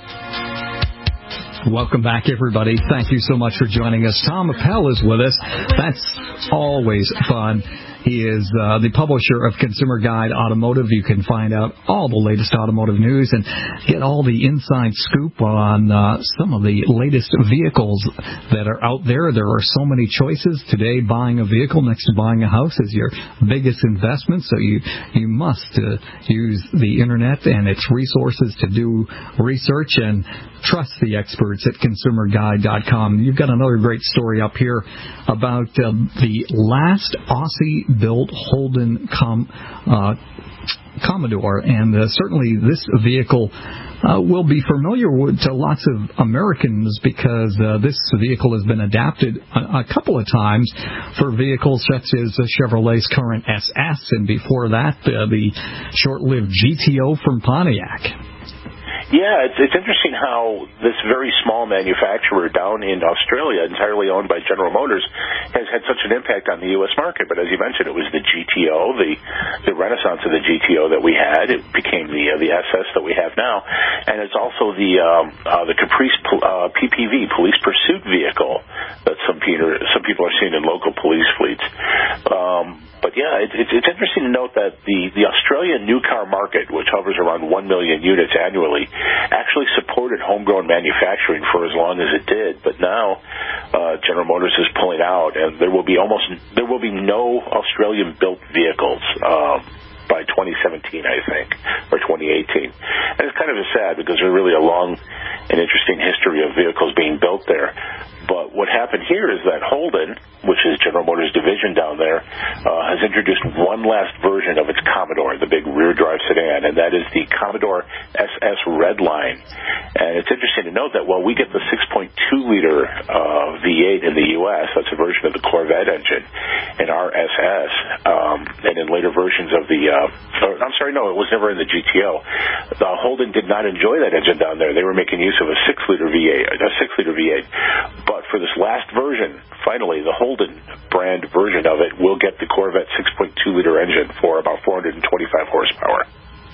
Welcome back, everybody. Thank you so much for joining us. Tom Appel is with us. That's always fun. He is uh, the publisher of Consumer Guide Automotive. You can find out all the latest automotive news and get all the inside scoop on uh, some of the latest vehicles that are out there. There are so many choices. Today, buying a vehicle next to buying a house is your biggest investment, so you, you must uh, use the Internet and its resources to do research and trust the experts at consumer guide dot com. You've got another great story up here about uh, the last Aussie built Holden Com, uh, Commodore, and uh, certainly this vehicle uh, will be familiar with, to lots of Americans because uh, this vehicle has been adapted a, a couple of times for vehicles such as uh, Chevrolet's current S S, and before that uh, the short-lived G T O from Pontiac. Yeah, it's, it's interesting how this very small manufacturer down in Australia, entirely owned by General Motors, has had such an impact on the U S market. But as you mentioned, it was the G T O, the the renaissance of the G T O that we had. It became the uh, the S S that we have now, and it's also the um, uh, the Caprice uh, P P V, police pursuit vehicle, that some people some people are seeing in local police fleets. Um, But yeah, it, it, it's interesting to note that the, the Australian new car market, which hovers around one million units annually, actually supported homegrown manufacturing for as long as it did. But now uh, General Motors is pulling out, and there will be almost there will be no Australian-built vehicles. Um, by twenty seventeen, I think, or twenty eighteen. And it's kind of sad because there's really a long and interesting history of vehicles being built there. But what happened here is that Holden, which is General Motors' division down there, uh, has introduced one last version of its Commodore, the big rear-drive sedan, and that is the Commodore S S Redline. And it's interesting to note that while we get the six point two liter uh, V eight in the U S, that's a version of the Corvette engine, in our S S, um, and in later versions of the, uh, or, I'm sorry, no, it was never in the G T O. The Holden did not enjoy that engine down there. They were making use of a six liter V eight, a six liter V eight. But for this last version, finally, the Holden brand version of it will get the Corvette six point two liter engine for about four hundred twenty-five horsepower.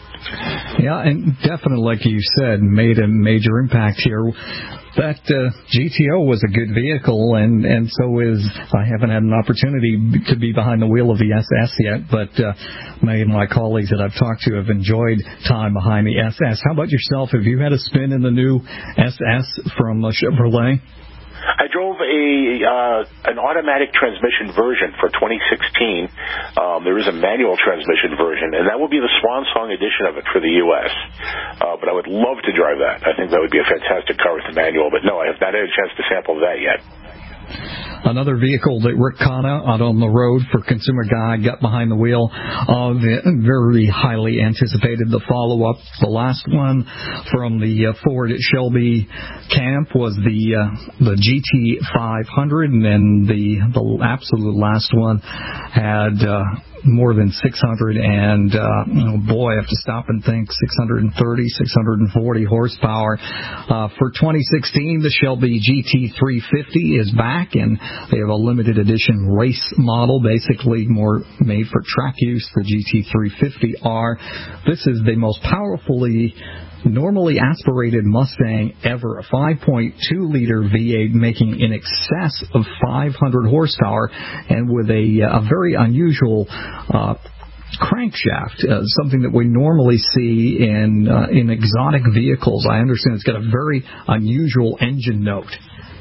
Yeah, and definitely, like you said, made a major impact here. That uh, G T O was a good vehicle, and, and so is, I haven't had an opportunity to be behind the wheel of the S S yet, but uh, many of my colleagues that I've talked to have enjoyed time behind the S S. How about yourself? Have you had a spin in the new S S from uh, Chevrolet? I drove a uh, an automatic transmission version for twenty sixteen. Um, there is a manual transmission version, and that will be the swan song edition of it for the U S. Uh, but I would love to drive that. I think that would be a fantastic car with the manual. But no, I have not had a chance to sample that yet. Another vehicle that Rick Conna out on the road for Consumer Guide got behind the wheel of, very highly anticipated, the follow-up. The last one from the uh, Ford Shelby camp was the uh, the G T five hundred, and then the the absolute last one had uh, more than six hundred, and uh, oh boy, I have to stop and think, six hundred thirty, six hundred forty horsepower. Uh, for twenty sixteen, the Shelby G T three fifty is back, and they have a limited edition race model, basically more made for track use, the G T three fifty R. This is the most powerfully normally aspirated Mustang ever, a five point two liter V eight making in excess of five hundred horsepower, and with a, a very unusual uh, crankshaft, uh, something that we normally see in uh, in exotic vehicles. I understand it's got a very unusual engine note.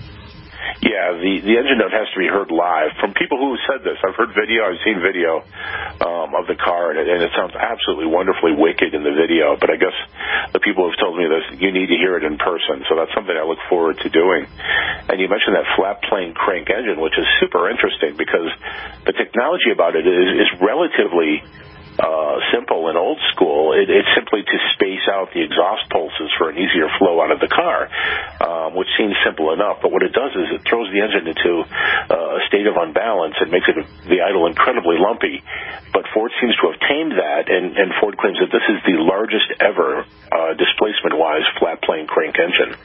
Yeah, the, the engine note has to be heard live. From people who said this, I've heard video, I've seen video um, of the car, and it, and it sounds absolutely wonderfully wicked in the video, but I guess the people who've told me this, you need to hear it in person, so that's something I look forward to doing. And you mentioned that flat plane crank engine, which is super interesting because the technology about it is, is relatively Uh, simple and old school. It, it's simply to space out the exhaust pulses for an easier flow out of the car, um, which seems simple enough. But what it does is it throws the engine into uh, a state of unbalance and makes it the idle incredibly lumpy. But Ford seems to have tamed that, and, and Ford claims that this is the largest ever uh, displacement-wise flat plane crank engine.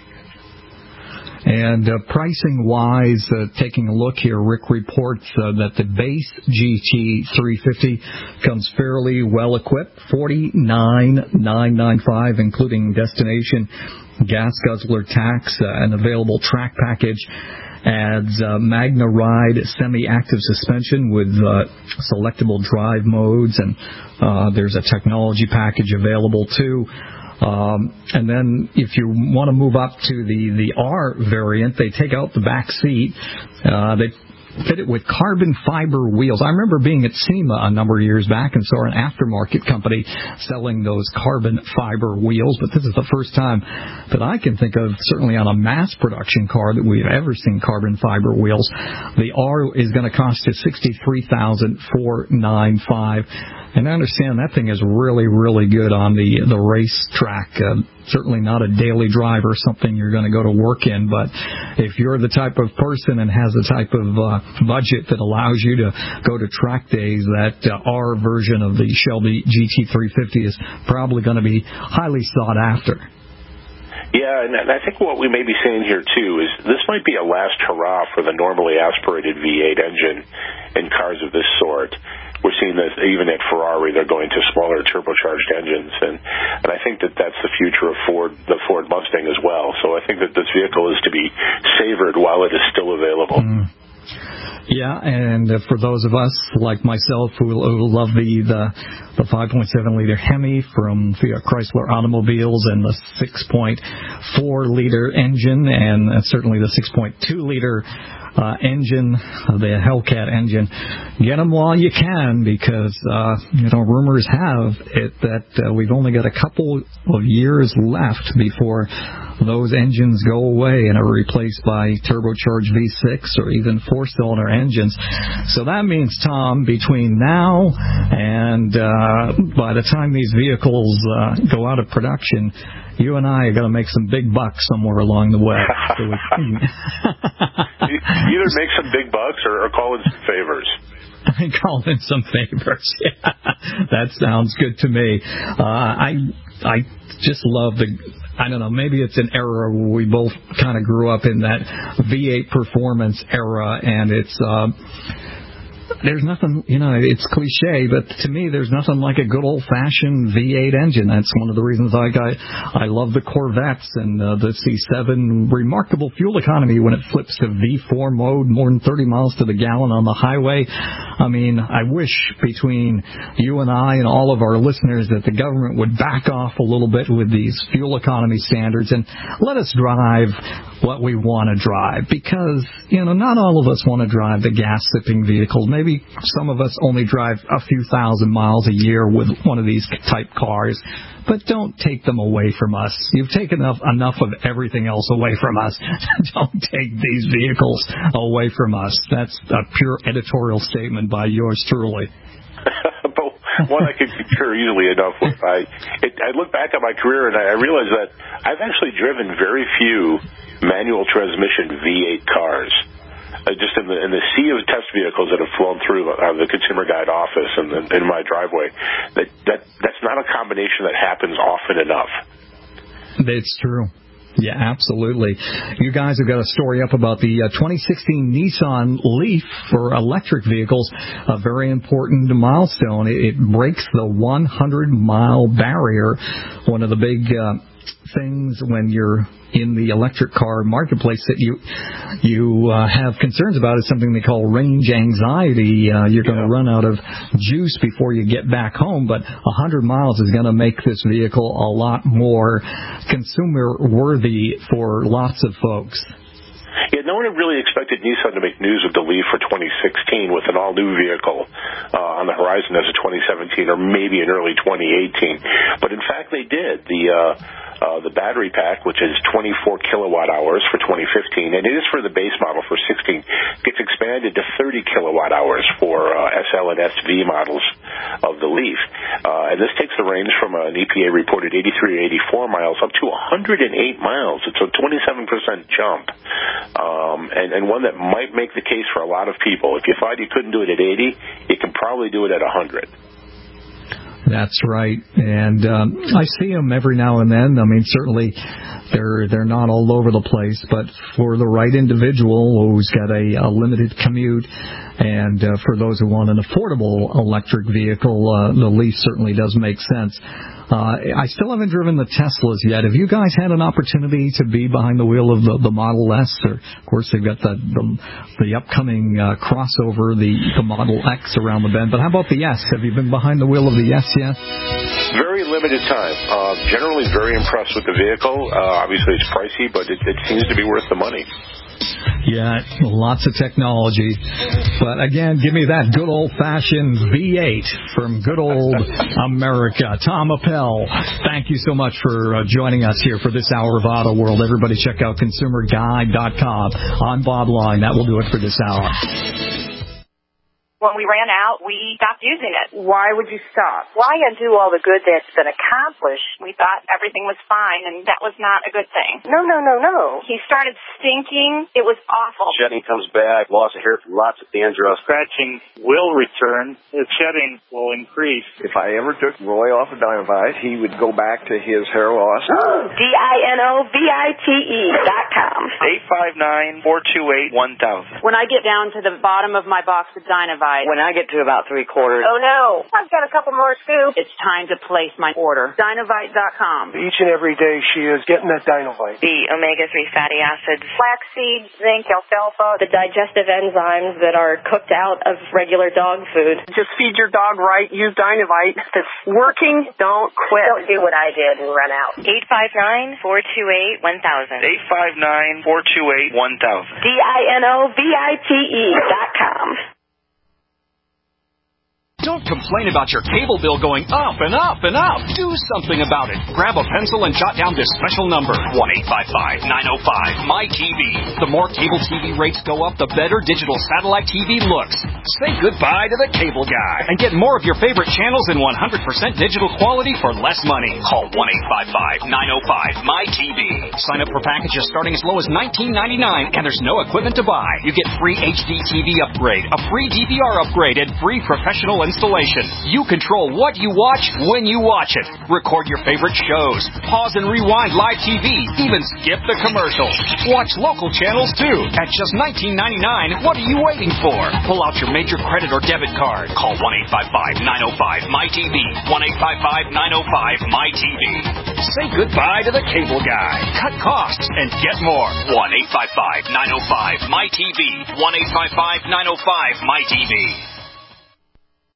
And uh, pricing-wise, uh, taking a look here, Rick reports uh, that the base G T three fifty comes fairly well-equipped, forty-nine thousand nine hundred ninety-five dollars, including destination gas guzzler tax, uh, an available track package. Adds uh, Magna Ride semi-active suspension with uh, selectable drive modes, and uh, there's a technology package available too. Um, and then if you want to move up to the, the R variant, they take out the back seat. Uh, they fit it with carbon fiber wheels. I remember being at SEMA a number of years back and saw an aftermarket company selling those carbon fiber wheels, but this is the first time that I can think of, certainly on a mass production car, that we've ever seen carbon fiber wheels. The R is going to cost you sixty-three thousand four hundred ninety-five dollars. And I understand that thing is really, really good on the the racetrack. Uh, certainly not a daily drive or something you're going to go to work in, but if you're the type of person and has the type of uh, budget that allows you to go to track days, that uh, R version of the Shelby G T three fifty is probably going to be highly sought after. Yeah, and I think what we may be seeing here, too, is this might be a last hurrah for the normally aspirated V eight engine in cars of this sort. We're seeing this even at Ferrari. They're going to smaller turbocharged engines, and, and I think that that's the future of Ford, the Ford Mustang as well. So I think that this vehicle is to be savored while it is still available. Mm. Yeah, and uh, for those of us like myself who, who love the the, the five point seven liter Hemi from the Chrysler Automobiles and the six point four liter engine and uh, certainly the six point two liter uh, engine, uh, the Hellcat engine, get them while you can because, uh, you know, rumors have it that uh, we've only got a couple of years left before those engines go away and are replaced by turbocharged V six or even four-cylinder engines. So that means, Tom, between now and uh, by the time these vehicles uh, go out of production, you and I are going to make some big bucks somewhere along the way. Either make some big bucks or, or call in some favors. Call in some favors. Yeah, that sounds good to me. Uh, I I just love the... I don't know, maybe it's an era where we both kind of grew up in that V eight performance era, and it's, uh, there's nothing, you know, it's cliche, but to me, there's nothing like a good old-fashioned V eight engine. That's one of the reasons I got, I love the Corvettes and uh, the C seven. Remarkable fuel economy when it flips to V four mode, more than thirty miles to the gallon on the highway. I mean, I wish between you and I and all of our listeners that the government would back off a little bit with these fuel economy standards and let us drive what we want to drive, because, you know, not all of us want to drive the gas-sipping vehicles. Maybe some of us only drive a few thousand miles a year with one of these type cars, but don't take them away from us. You've taken enough, enough of everything else away from us. Don't take these vehicles away from us. That's a pure editorial statement by yours truly. But one I could concur easily enough with. I, it, I look back at my career and I realize that I've actually driven very few manual transmission V eight cars. Uh, just in the in the sea of test vehicles that have flown through uh, the Consumer Guide office and, and in my driveway, that, that that's not a combination that happens often enough. It's true. Yeah, absolutely. You guys have got a story up about the uh, twenty sixteen Nissan Leaf for electric vehicles, a very important milestone. It, it breaks the one hundred mile barrier, one of the big uh, things when you're in the electric car marketplace that you you uh, have concerns about is something they call range anxiety. Uh, you're going to yeah. run out of juice before you get back home, but one hundred miles is going to make this vehicle a lot more consumer worthy for lots of folks. Yeah, no one had really expected Nissan to make news with the Leaf for twenty sixteen with an all-new vehicle uh, on the horizon as of twenty seventeen or maybe in early twenty eighteen. But in fact, they did. The uh, uh, the battery pack, which is twenty-four kilowatt hours for twenty fifteen, and it is for the base model for sixteen, gets expanded to thirty kilowatt hours for uh, S L and S V models of the Leaf. Uh, and this takes the range from an E P A-reported eighty-three or eighty-four miles up to one hundred eight miles. It's a twenty-seven percent jump. Um, and, and one that might make the case for a lot of people. If you thought you couldn't do it at eighty, you can probably do it at one hundred. That's right, and um, I see them every now and then. I mean, certainly they're they're not all over the place, but for the right individual who's got a, a limited commute, and uh, for those who want an affordable electric vehicle, uh, the Leaf certainly does make sense. Uh, I still haven't driven the Teslas yet. Have you guys had an opportunity to be behind the wheel of the, the Model S? Or, of course, they've got the the, the upcoming uh, crossover, the, the Model X around the bend. But how about the S? Have you been behind the wheel of the S yet? Very limited time. Uh, generally very impressed with the vehicle. Uh, obviously, it's pricey, but it, it seems to be worth the money. Yeah, lots of technology. But again, give me that good old-fashioned V eight from good old America. Tom Appel, thank you so much for uh, joining us here for this hour of Auto World. Everybody check out consumer guide dot com. I'm Bob Line. That will do it for this hour. When we ran out, we stopped using it. Why would you stop? Why undo all the good that's been accomplished? We thought everything was fine, and that was not a good thing. No, no, no, no. He started stinking. It was awful. Shedding comes back, loss of hair from lots of dandruff. Scratching will return. The shedding will increase. If I ever took Roy off of Dynavite, he would go back to his hair loss. D I N O V I T E dot com. eight five nine, four two eight, one thousand. When I get down to the bottom of my box of Dynavite, Dynavite. When I get to about three quarters. Oh no, I've got a couple more scoops. It's time to place my order. Dynavite dot com. Each and every day she is getting that Dynavite. The omega three fatty acids, flaxseed, zinc, alfalfa, the digestive enzymes that are cooked out of regular dog food. Just feed your dog right. Use Dynavite. If it's working, don't quit. Don't do what I did and run out. eight five nine, four two eight, one thousand. eight five nine, four two eight, one thousand. D I N O V I T E dot com. Don't complain about your cable bill going up and up and up. Do something about it. Grab a pencil and jot down this special number, one eight five five, nine oh five, M Y T V. The more cable T V rates go up, the better digital satellite T V looks. Say goodbye to the cable guy and get more of your favorite channels in one hundred percent digital quality for less money. Call one eight five five, nine oh five, M Y T V. Sign up for packages starting as low as nineteen ninety-nine, and there's no equipment to buy. You get free H D T V upgrade, a free D V R upgrade, and free professional installation. You control what you watch when you watch it. Record your favorite shows. Pause and rewind live T V. Even skip the commercials. Watch local channels too. At just nineteen ninety-nine, what are you waiting for? Pull out your major credit or debit card. Call one eight five five, nine oh five, M Y T V. one eight five five, nine oh five, M Y T V. Say goodbye to the cable guy. Cut costs and get more. one eight five five, nine oh five, M Y T V. one eight five five, nine oh five, M Y T V.